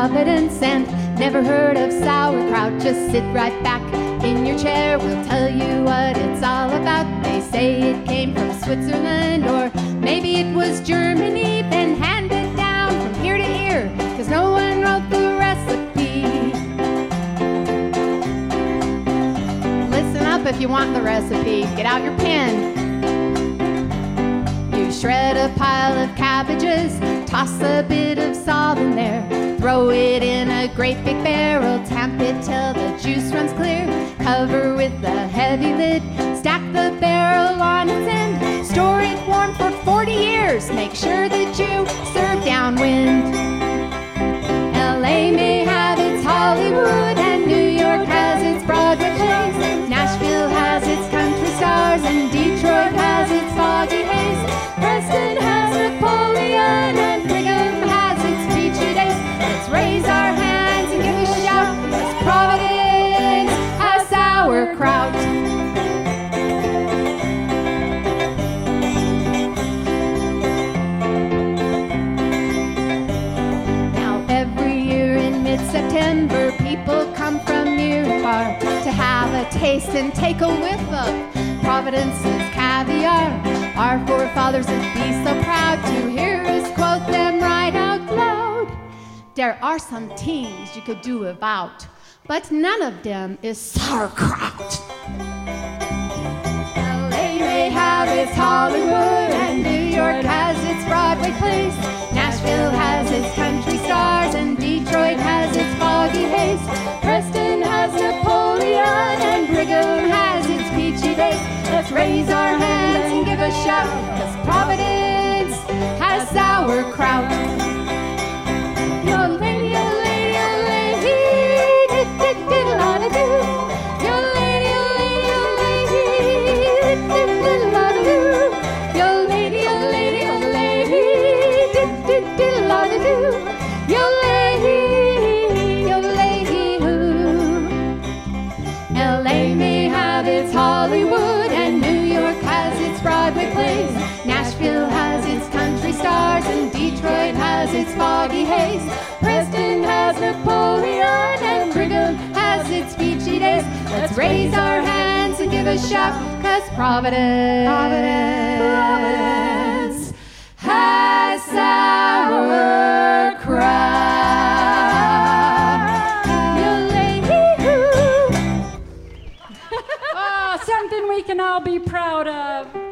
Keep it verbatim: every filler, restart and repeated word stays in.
Providence and never heard of sauerkraut, just sit right back in your chair. We'll tell you what it's all about. They say it came from Switzerland, or maybe it was Germany, been handed down from here to here, cause no one wrote the recipe. Listen up if you want the recipe. Get out your pen. You shred a pile of cabbages, toss a bit of salt in there, throw it in a great big barrel, tamp it till the juice runs clear, cover with a heavy lid, stack the barrel on its end, store it warm for forty years, make sure that you serve downwind. L A may have its Hollywood, and New York has its Broadway plays, Nashville has its country stars, and Detroit has its foggy haze, Preston has Napoleon, and Brigham has its peachy days. Let's raise our hands and give a shout, cause Providence has sauerkraut. Now every year in mid-September, people come from near and far to have a taste and take a whiff of Providence's caviar. Our forefathers would be so proud to hear us quote them right out loud. There are some things you could do without, but none of them is sauerkraut. L A may have its Hollywood, and New York has its Broadway plays, Nashville has its country stars, and Detroit has its foggy haze, Preston has Napoleon, and Brigham has its peachy days. Let's raise our hands and give a shout, cause Providence has sauerkraut. Yo lady, yo lady, yo lady, diddle-diddle-diddle-a-do. Yo lady, yo lady, yo lady, diddle-diddle-a-do. Yo lady, yo lady, yo lady, diddle-diddle-a-do. Yo lady, yo lady, who. L A may have its Hollywood, and New York has its Broadway plays, Nashville has its country stars, and Detroit has its foggy haze, Preston has Napoleon, and Brigham has its peachy days. Let's raise our hands and give a shout, cause Providence, Providence has sauerkraut. Yo lady, Oh, something we can all be proud of.